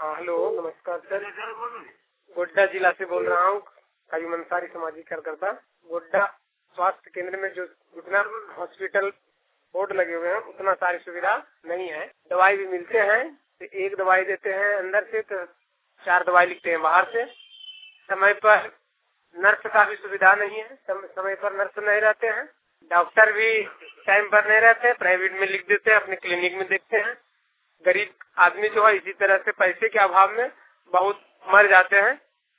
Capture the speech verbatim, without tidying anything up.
हाँ हेलो, नमस्कार सर। गोड्डा जिला से बोल रहा हूँ, कायम अंसारी सामाजिक कार्यकर्ता। गोड्डा स्वास्थ्य केंद्र में जो जितना हॉस्पिटल बोर्ड लगे हुए हैं उतना सारी सुविधा नहीं है। दवाई भी मिलते हैं तो एक दवाई देते हैं अंदर से, तो चार दवाई लिखते हैं बाहर से। समय पर नर्स का भी सुविधा नहीं है, समय पर नर्स नहीं रहते हैं। डॉक्टर भी टाइम पर नहीं रहते हैं, प्राइवेट में लिख देते हैं, अपने क्लिनिक में देखते हैं। गरीब आदमी जो है इसी तरह से पैसे के अभाव में बहुत मर जाते हैं।